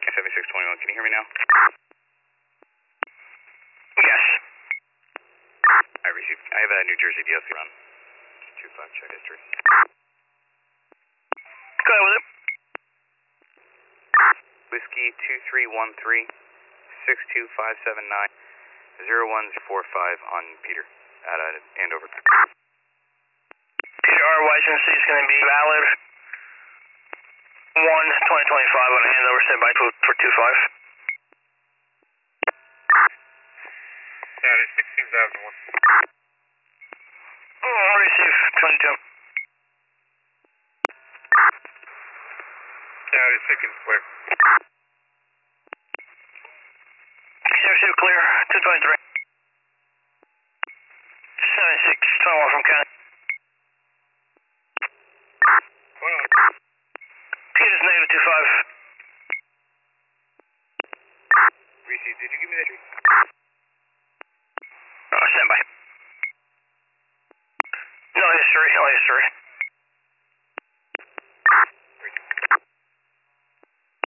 7621, can you hear me now? Yes. I received. I have a New Jersey DLC run. 25, check history. Go ahead with it. Whiskey 2313 62579 0145 on Peter at Andover. Peter R. License is going to be valid 1/2025 on handover, stand by for 25. That is 16,001. Receive 22. That is Chicken Square. Receive clear, 223. 7621 from County. Hold on. Peter's negative 25. Received. Did you give me that street? Stand by. No history, no history.